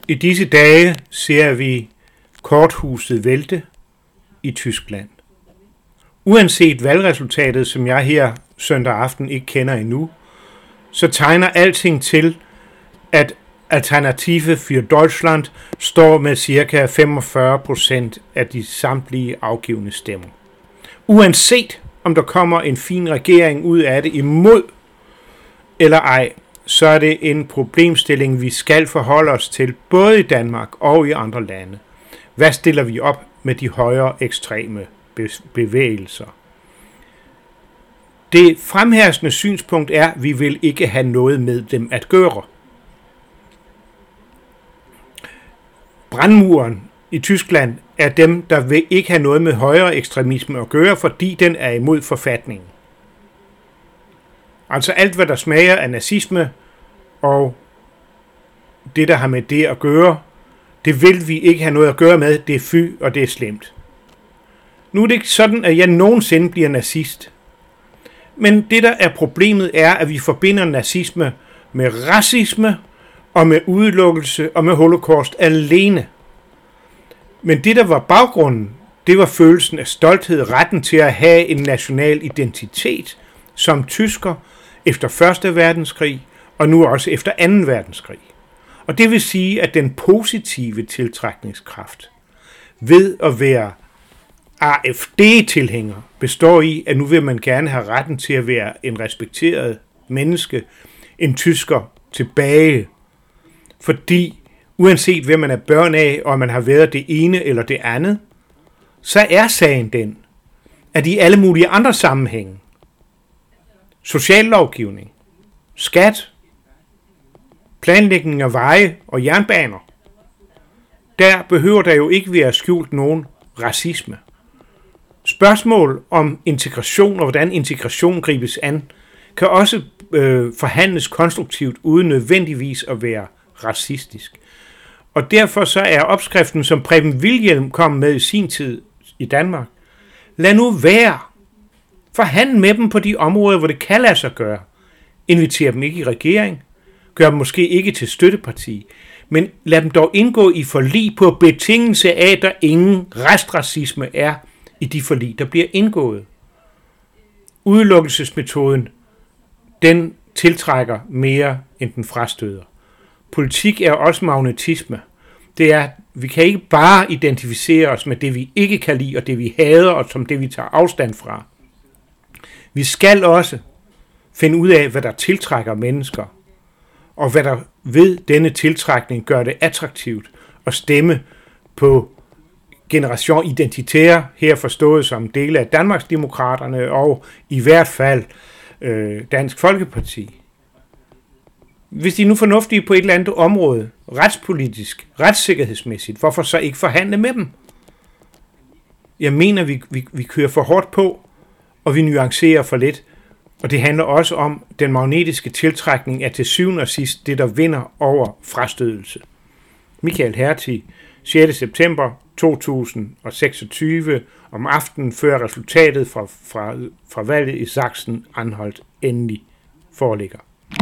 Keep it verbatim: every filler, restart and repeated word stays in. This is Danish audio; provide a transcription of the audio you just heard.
I disse dage ser vi korthuset vælte i Tyskland. Uanset valgresultatet, som jeg her søndag aften ikke kender endnu, så tegner alting til, at Alternative für Deutschland står med ca. femogfyrre procent af de samtlige afgivne stemmer. Uanset om der kommer en fin regering ud af det imod eller ej, så er det en problemstilling, vi skal forholde os til, både i Danmark og i andre lande. Hvad stiller vi op med de højere ekstreme bevægelser? Det fremherskende synspunkt er, at vi vil ikke have noget med dem at gøre. Brandmuren i Tyskland er dem, der vil ikke have noget med højere ekstremisme at gøre, fordi den er imod forfatningen. Altså alt, hvad der smager af nazisme og det, der har med det at gøre, det vil vi ikke have noget at gøre med. Det er fy, og det er slemt. Nu er det ikke sådan, at jeg nogensinde bliver nazist. Men det, der er problemet, er, at vi forbinder nazisme med racisme og med udelukkelse og med holocaust alene. Men det, der var baggrunden, det var følelsen af stolthed, retten til at have en national identitet som tysker efter første verdenskrig og nu også efter anden verdenskrig. Og det vil sige, at den positive tiltrækningskraft ved at være A F D-tilhænger består i, at nu vil man gerne have retten til at være en respekteret menneske, en tysker tilbage. Fordi uanset hvem man er børn af, og man har været det ene eller det andet, så er sagen den, at i alle mulige andre sammenhænge, sociallovgivning, skat, planlægning af veje og jernbaner, der behøver der jo ikke være skjult nogen racisme. Spørgsmål om integration og hvordan integration gribes an, kan også øh, forhandles konstruktivt uden nødvendigvis at være racistisk. Og derfor så er opskriften, som Preben Wilhjelm kom med i sin tid i Danmark, lad nu være. Forhandle med dem på de områder, hvor det kan lade sig gøre. Inviter dem ikke i regering. Gør dem måske ikke til støtteparti. Men lad dem dog indgå i forlig på betingelse af, at der ingen restracisme er i de forlig, der bliver indgået. Udelukkelsesmetoden, den tiltrækker mere, end den frastøder. Politik er også magnetisme. Det er, vi kan ikke bare identificere os med det, vi ikke kan lide, og det, vi hader, og som det, vi tager afstand fra. Vi skal også finde ud af, hvad der tiltrækker mennesker, og hvad der ved denne tiltrækning gør det attraktivt at stemme på Generation Identitaire, her forstået som dele af Danmarksdemokraterne og i hvert fald øh, Dansk Folkeparti. Hvis de er nu fornuftige på et eller andet område, retspolitisk, retssikkerhedsmæssigt, hvorfor så ikke forhandle med dem? Jeg mener, vi, vi, vi kører for hårdt på, og vi nuancerer for lidt. Og det handler også om, at den magnetiske tiltrækning er til syvende og sidst det, der vinder over frastødelse. Michael Hertie, sjette september to tusind seksogtyve, om aftenen før resultatet fra, fra, fra valget i Sachsen-Anhalt endelig foreligger.